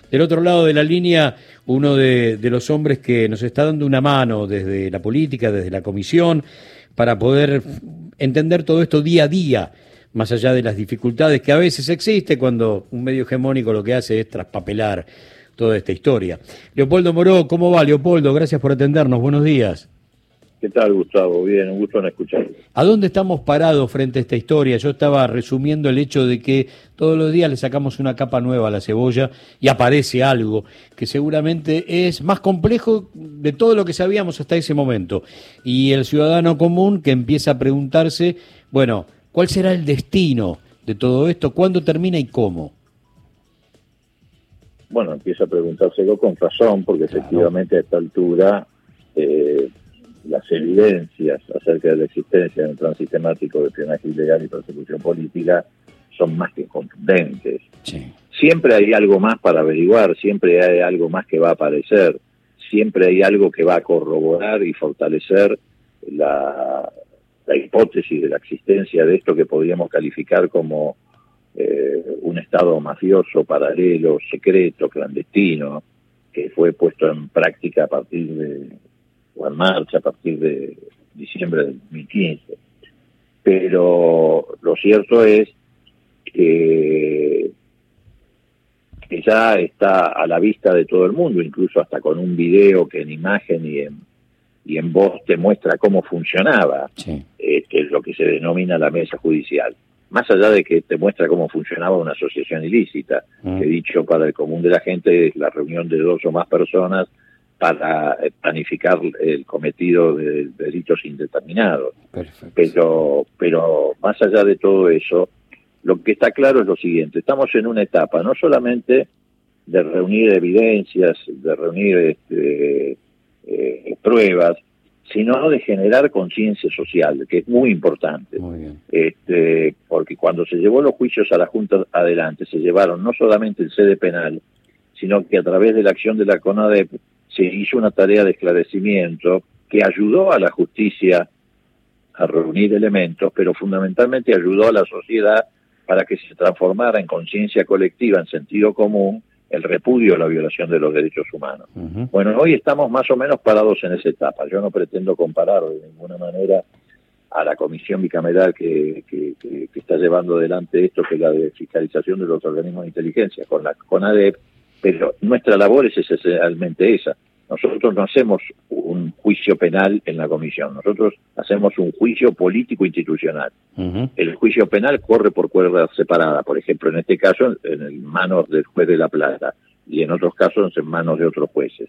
Del otro lado de la línea, uno de los hombres que nos está dando una mano desde la política, desde la comisión, para poder entender todo esto día a día, más allá de las dificultades que a veces existe cuando un medio hegemónico lo que hace es traspapelar toda esta historia. Leopoldo Moró, ¿cómo va, Leopoldo? Gracias por atendernos, buenos días. ¿Qué tal, Gustavo? Bien, un gusto en escucharte. ¿A dónde estamos parados frente a esta historia? Yo estaba resumiendo el hecho de que todos los días le sacamos una capa nueva a la cebolla y aparece algo que seguramente es más complejo de todo lo que sabíamos hasta ese momento. Y el ciudadano común que empieza a preguntarse, bueno, ¿cuál será el destino de todo esto? ¿Cuándo termina y cómo? Bueno, empieza a preguntárselo con razón, porque claro, efectivamente a esta altura las evidencias acerca de la existencia de un plan sistemático de espionaje ilegal y persecución política son más que contundentes. Sí. Siempre hay algo más para averiguar, siempre hay algo más que va a aparecer, siempre hay algo que va a corroborar y fortalecer la hipótesis de la existencia de esto que podríamos calificar como un estado mafioso, paralelo, secreto, clandestino, que fue puesto en práctica a partir de o en marcha a partir de diciembre del 2015. Pero lo cierto es que ya está a la vista de todo el mundo, incluso hasta con un video que en imagen y en voz te muestra cómo funcionaba, sí, lo que se denomina la mesa judicial. Más allá de que te muestra cómo funcionaba una asociación ilícita, que dicho para el común de la gente es la reunión de dos o más personas para planificar el cometido de delitos indeterminados. Perfecto. Pero más allá de todo eso, lo que está claro es lo siguiente: estamos en una etapa no solamente de reunir evidencias, de reunir pruebas, sino de generar conciencia social, que es muy importante. Muy bien. Porque cuando se llevó los juicios a la Junta adelante, se llevaron no solamente en sede penal, sino que a través de la acción de la CONADEP se hizo una tarea de esclarecimiento que ayudó a la justicia a reunir elementos, pero fundamentalmente ayudó a la sociedad para que se transformara en conciencia colectiva, en sentido común, el repudio a la violación de los derechos humanos. Bueno, hoy estamos más o menos parados en esa etapa. Yo no pretendo comparar de ninguna manera a la comisión bicameral que está llevando adelante esto, que es la de fiscalización de los organismos de inteligencia, con la CONADEP, pero nuestra labor es esencialmente esa. Nosotros no hacemos un juicio penal en la comisión, nosotros hacemos un juicio político institucional. El juicio penal corre por cuerdas separadas, por ejemplo, en este caso en manos del juez de La Plata y en otros casos en manos de otros jueces.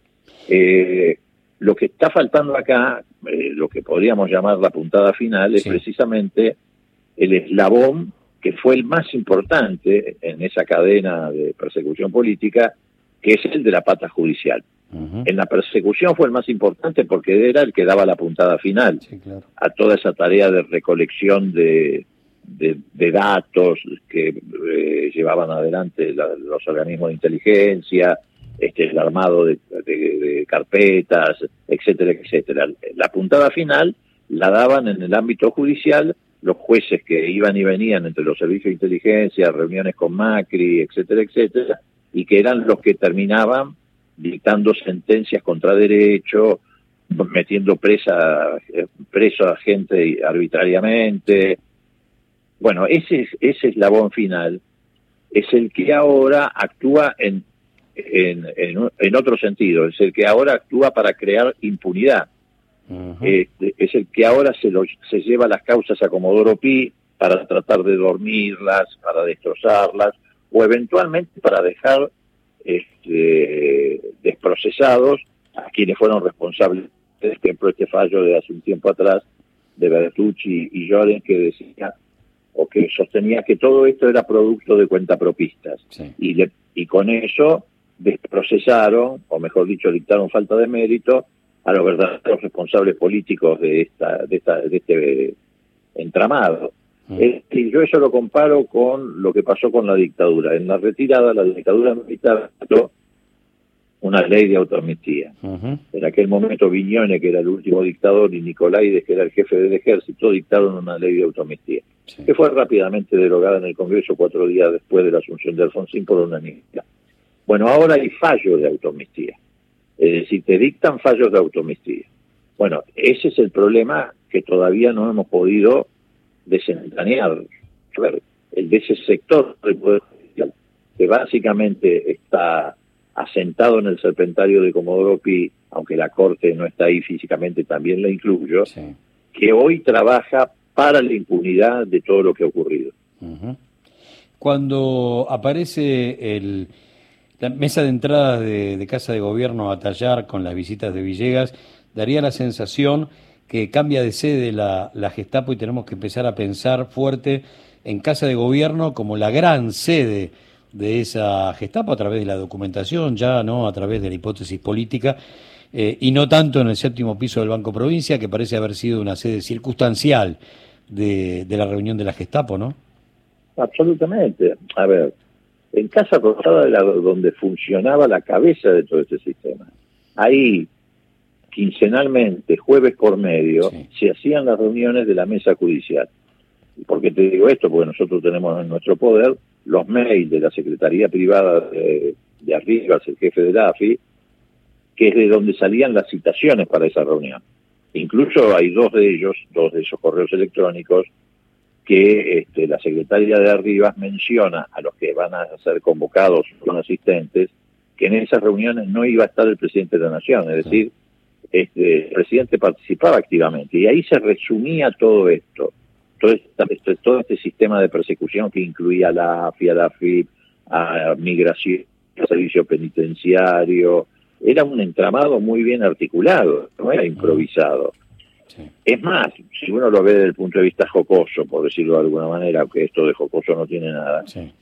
Lo que está faltando acá, lo que podríamos llamar la puntada final, es precisamente el eslabón que fue el más importante en esa cadena de persecución política, que es el de la pata judicial. En la persecución fue el más importante porque era el que daba la puntada final a toda esa tarea de recolección de datos que llevaban adelante los organismos de inteligencia, el armado de carpetas, etcétera, etcétera. La puntada final la daban en el ámbito judicial los jueces que iban y venían entre los servicios de inteligencia, reuniones con Macri, etcétera, etcétera, y que eran los que terminaban dictando sentencias contra derecho, metiendo preso a gente arbitrariamente. Bueno, ese eslabón final es el que ahora actúa en otro sentido, es el que ahora actúa para crear impunidad. Es el que ahora se lleva las causas a Comodoro Pi para tratar de dormirlas, para destrozarlas, o eventualmente para dejar desprocesados a quienes fueron responsables. Por ejemplo, este fallo de hace un tiempo atrás de Bertucci y Lloren, que decía o que sostenía que todo esto era producto de cuentapropistas. Sí. Y con eso desprocesaron, o mejor dicho, dictaron falta de mérito a los verdaderos responsables políticos de este entramado. Yo eso lo comparo con lo que pasó con la dictadura. En la retirada, la dictadura militar trató una ley de autoamnistía. En aquel momento Viñone, que era el último dictador, y Nicolaides, que era el jefe del ejército, dictaron una ley de autoamnistía, que fue rápidamente derogada en el Congreso 4 días después de la asunción de Alfonsín por unanimidad. Bueno, ahora hay fallos de autoamnistía. Es decir, te dictan fallos de autoamnistía. Bueno, ese es el problema que todavía no hemos podido desentrañar. A ver, el de ese sector del Poder Judicial, que básicamente está asentado en el serpentario de Comodoro Pi, aunque la Corte no está ahí físicamente, también la incluyo, sí, que hoy trabaja para la impunidad de todo lo que ha ocurrido. Uh-huh. Cuando aparece la mesa de entradas de Casa de Gobierno a tallar con las visitas de Villegas, daría la sensación que cambia de sede la Gestapo y tenemos que empezar a pensar fuerte en Casa de Gobierno como la gran sede de esa Gestapo a través de la documentación, ya no a través de la hipótesis política, y no tanto en el 7º piso del Banco Provincia, que parece haber sido una sede circunstancial de la reunión de la Gestapo, ¿no? Absolutamente. A ver, en Casa Rosada era donde funcionaba la cabeza de todo este sistema. Ahí, quincenalmente, jueves por medio, sí, se hacían las reuniones de la mesa judicial. ¿Por qué te digo esto? Porque nosotros tenemos en nuestro poder los mails de la Secretaría Privada de Arribas, el jefe de la AFI, que es de donde salían las citaciones para esa reunión. Incluso hay dos de esos correos electrónicos, que la secretaria de Arribas menciona a los que van a ser convocados con asistentes, que en esas reuniones no iba a estar el presidente de la Nación, es decir, el presidente participaba activamente, y ahí se resumía todo esto, todo este sistema de persecución que incluía a la AFI, a la AFIP, a Migración, al Servicio Penitenciario. Era un entramado muy bien articulado, no era improvisado. Sí. Es más, si uno lo ve desde el punto de vista jocoso, por decirlo de alguna manera, aunque esto de jocoso no tiene nada, sí,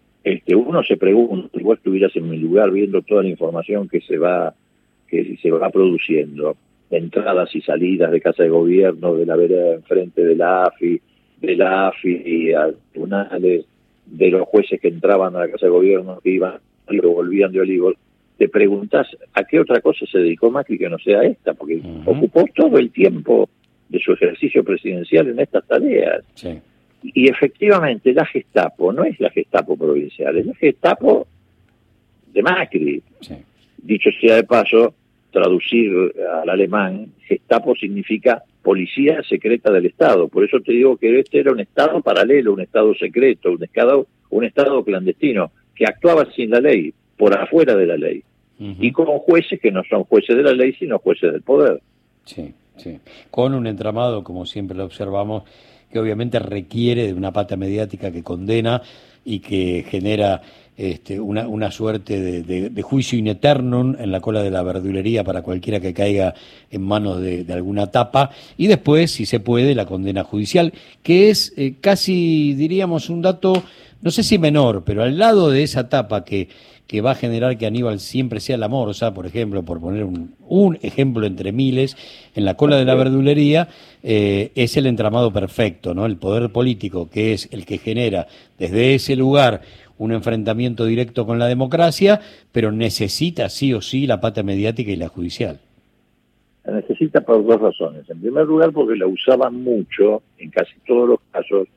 uno se pregunta, si vos estuvieras en mi lugar viendo toda la información que se va produciendo, entradas y salidas de Casa de Gobierno, de la vereda enfrente de la AFI y a tribunales, de los jueces que entraban a la Casa de Gobierno, que iban y volvían de Olivos, te preguntás a qué otra cosa se dedicó Macri que no sea esta, porque ocupó todo el tiempo de su ejercicio presidencial en estas tareas. Sí. Y efectivamente la Gestapo no es la Gestapo provincial, es la Gestapo de Macri. Sí. Dicho sea de paso, traducir al alemán, Gestapo significa Policía Secreta del Estado. Por eso te digo que este era un Estado paralelo, un Estado secreto, un Estado clandestino, que actuaba sin la ley, por afuera de la ley, y con jueces que no son jueces de la ley, sino jueces del poder. Sí, sí. Con un entramado, como siempre lo observamos, que obviamente requiere de una pata mediática que condena y que genera una suerte de juicio in aeternum en la cola de la verdulería para cualquiera que caiga en manos de alguna tapa, y después, si se puede, la condena judicial, que es casi, diríamos, un dato, no sé si menor, pero al lado de esa tapa que va a generar que Aníbal siempre sea la morsa, por ejemplo, por poner un ejemplo entre miles, en la cola de la verdulería, es el entramado perfecto, ¿no? El poder político, que es el que genera desde ese lugar un enfrentamiento directo con la democracia, pero necesita sí o sí la pata mediática y la judicial. La necesita por dos razones. En primer lugar, porque la usaban mucho, en casi todos los casos,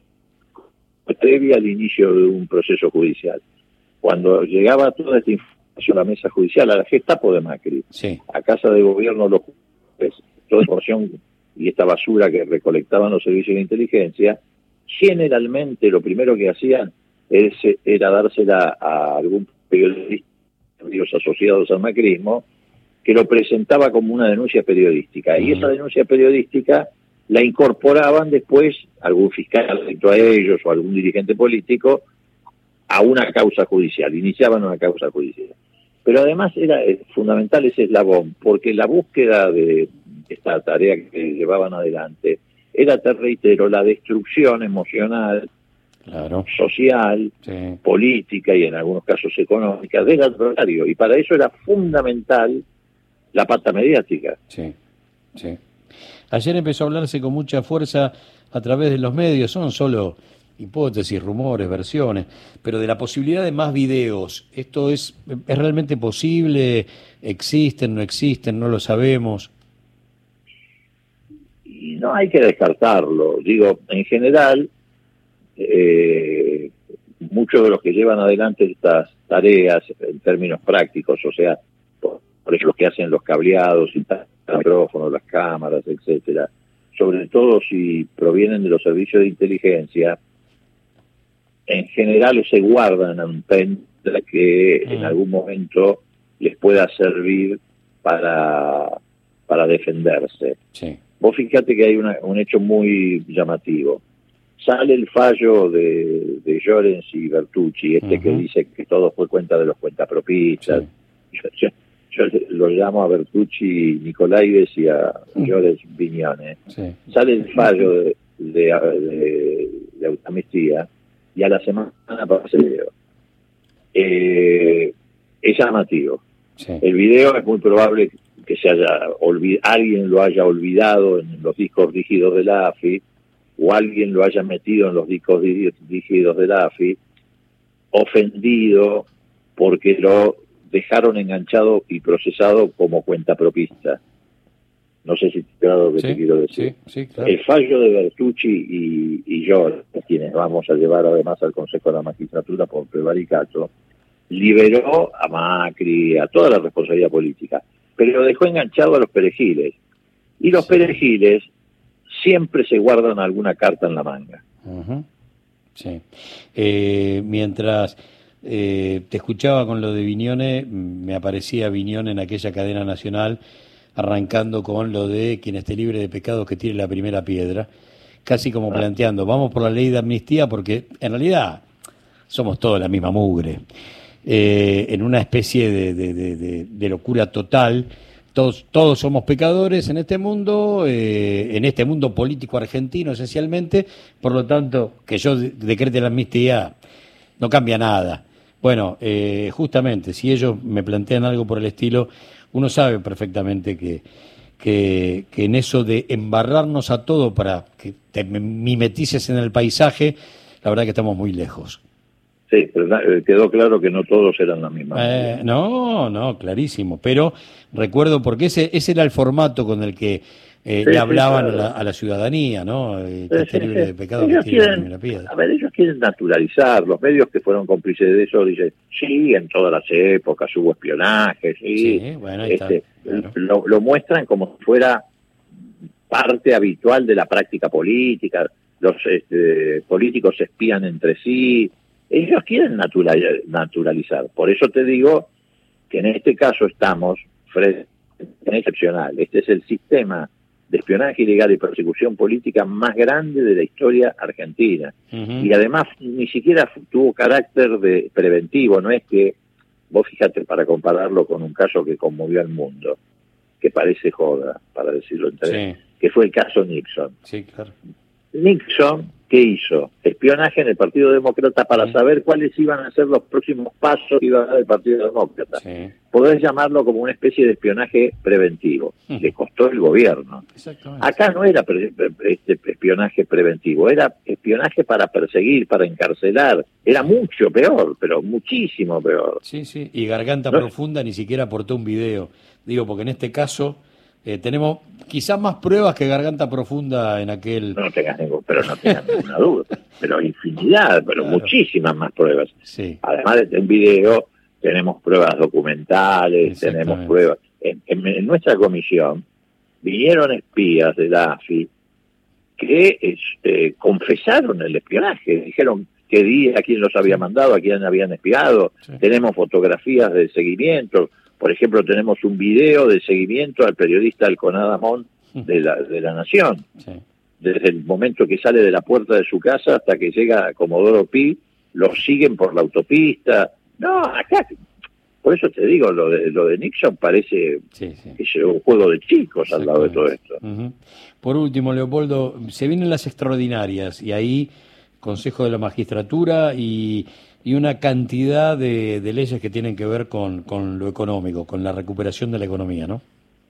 previa al inicio de un proceso judicial. Cuando llegaba toda esta información a la mesa judicial, a la Gestapo de Macri, sí, a Casa de Gobierno, los jueces, toda esta información y esta basura que recolectaban los servicios de inteligencia, generalmente lo primero que hacían era dársela a algún periodista asociados al macrismo, que lo presentaba como una denuncia periodística. Y esa denuncia periodística la incorporaban después algún fiscal respecto a ellos o algún dirigente político a una causa judicial, iniciaban una causa judicial. Pero además era fundamental ese eslabón, porque la búsqueda de esta tarea que llevaban adelante era, te reitero, la destrucción emocional, claro, social, sí, política y en algunos casos económica del adversario, y para eso era fundamental la pata mediática. Sí, sí. Ayer empezó a hablarse con mucha fuerza a través de los medios, son solo hipótesis, rumores, versiones, pero de la posibilidad de más videos. ¿Esto es realmente posible? ¿Existen, no existen? ¿No lo sabemos? Y no hay que descartarlo. Digo, en general, muchos de los que llevan adelante tareas en términos prácticos, o sea, por ejemplo, los que hacen los cableados, los micrófonos, las cámaras, etcétera, sobre todo si provienen de los servicios de inteligencia, en general se guardan a un pendrive que en algún momento les pueda servir para defenderse. Sí. Vos fíjate que hay un hecho muy llamativo. Sale el fallo de Llorens y Bertucci, que dice que todo fue cuenta de los cuentapropistas. Sí. Yo lo llamo a Bertucci Nicolaides y a Llorens Vignone. Sí. Sale el fallo de amnistía y a la semana aparece el video. Es llamativo. Sí. El video es muy probable que alguien lo haya olvidado en los discos rígidos de la AFI, o alguien lo haya metido en los discos rígidos de la AFI, ofendido porque lo dejaron enganchado y procesado como cuentapropista. No sé si claro lo que te quiero decir. Sí, claro. El fallo de Bertucci y yo, quienes vamos a llevar además al Consejo de la Magistratura por prevaricato, liberó a Macri, a toda la responsabilidad política, pero lo dejó enganchado a los perejiles. Y los perejiles siempre se guardan alguna carta en la manga. Sí. Mientras te escuchaba con lo de Vignone, me aparecía Vignone en aquella cadena nacional, arrancando con lo de quien esté libre de pecados que tire la primera piedra, casi como planteando, vamos por la ley de amnistía, porque en realidad somos todos la misma mugre. En una especie de locura total, todos somos pecadores en este mundo político argentino esencialmente, por lo tanto, que yo decrete la amnistía no cambia nada. Bueno, justamente, si ellos me plantean algo por el estilo, uno sabe perfectamente que en eso de embarrarnos a todo para que te mimetices en el paisaje, la verdad que estamos muy lejos. Sí, pero quedó claro que no todos eran la misma. No, clarísimo. Pero recuerdo, porque ese era el formato con el que le hablaban claro. a la ciudadanía, ¿no? Que esté libre de pecado, que tire la primera piedra. A ver, ellos quieren naturalizar. Los medios que fueron cómplices de eso dicen, sí, en todas las épocas hubo espionaje, sí. Bueno, ahí está, claro. Lo muestran como si fuera parte habitual de la práctica política. Los políticos se espían entre sí. Ellos quieren naturalizar. Por eso te digo que en este caso estamos frente a excepcional. Este es el sistema de espionaje ilegal y persecución política más grande de la historia argentina. Y además ni siquiera tuvo carácter de preventivo. No es que, vos fíjate, para compararlo con un caso que conmovió al mundo, que parece joda, para decirlo entre que fue el caso Nixon. Sí, claro. Nixon, ¿qué hizo? Espionaje en el Partido Demócrata para saber cuáles iban a ser los próximos pasos que iba a dar el Partido Demócrata. Podés llamarlo como una especie de espionaje preventivo. Le costó el gobierno. Acá no era espionaje preventivo, era espionaje para perseguir, para encarcelar. Era mucho peor, pero muchísimo peor. Sí, y Garganta Profunda ni siquiera aportó un video. Digo, porque en este caso tenemos quizás más pruebas que Garganta Profunda en aquel... No tengas ninguna duda. Pero infinidad, pero claro. Muchísimas más pruebas. Sí. Además de un video, tenemos pruebas documentales, tenemos pruebas. En nuestra comisión vinieron espías de la AFI que confesaron el espionaje, dijeron qué día, a quién los había mandado, a quién habían espiado. Tenemos fotografías de seguimiento. Por ejemplo, tenemos un video de seguimiento al periodista Alconada Amón de la Nación. Desde el momento que sale de la puerta de su casa hasta que llega a Comodoro Pi, lo siguen por la autopista. No, acá, por eso te digo, lo de Nixon parece que es un juego de chicos al lado de todo esto. Por último, Leopoldo, se vienen las extraordinarias y ahí Consejo de la Magistratura y una cantidad de leyes que tienen que ver con lo económico, con la recuperación de la economía, ¿no?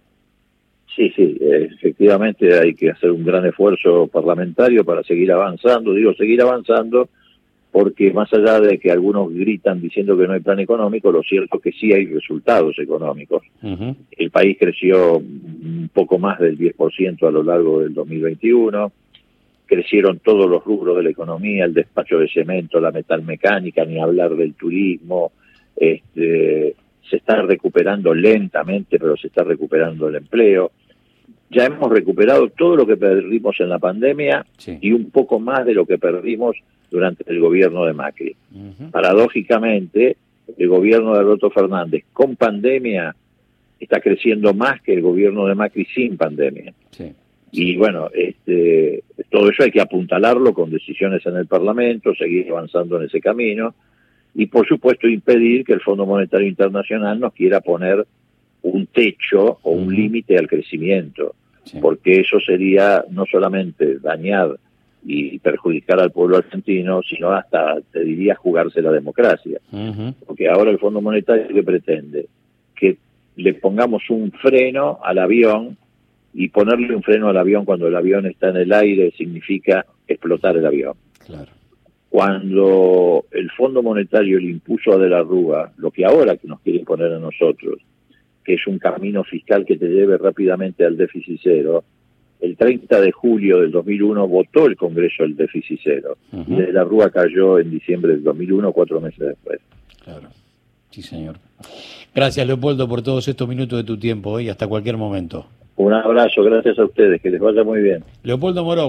Sí, efectivamente hay que hacer un gran esfuerzo parlamentario para seguir avanzando. Digo seguir avanzando porque más allá de que algunos gritan diciendo que no hay plan económico, lo cierto es que sí hay resultados económicos. El país creció un poco más del 10% a lo largo del 2021. Crecieron todos los rubros de la economía, el despacho de cemento, la metalmecánica, ni hablar del turismo, se está recuperando lentamente, pero se está recuperando el empleo. Ya hemos recuperado todo lo que perdimos en la pandemia, sí, y un poco más de lo que perdimos durante el gobierno de Macri. Paradójicamente, el gobierno de Alberto Fernández con pandemia está creciendo más que el gobierno de Macri sin pandemia. Sí. Y bueno, todo eso hay que apuntalarlo con decisiones en el Parlamento, seguir avanzando en ese camino y por supuesto impedir que el Fondo Monetario Internacional nos quiera poner un techo o un límite al crecimiento, sí, porque eso sería no solamente dañar y perjudicar al pueblo argentino, sino hasta, te diría, jugarse la democracia. Porque ahora el Fondo Monetario, ¿qué pretende? Que le pongamos un freno al avión, y ponerle un freno al avión cuando el avión está en el aire significa explotar el avión. Claro. Cuando el Fondo Monetario le impuso a De la Rúa lo que ahora que nos quiere poner a nosotros, que es un camino fiscal que te lleve rápidamente al déficit cero, el 30 de julio del 2001 votó el Congreso el déficit cero. Y De la Rúa cayó en diciembre del 2001, 4 meses después. Claro, sí señor. Gracias Leopoldo por todos estos minutos de tu tiempo y hasta cualquier momento. Un abrazo, gracias a ustedes, que les vaya muy bien. Leopoldo Moró.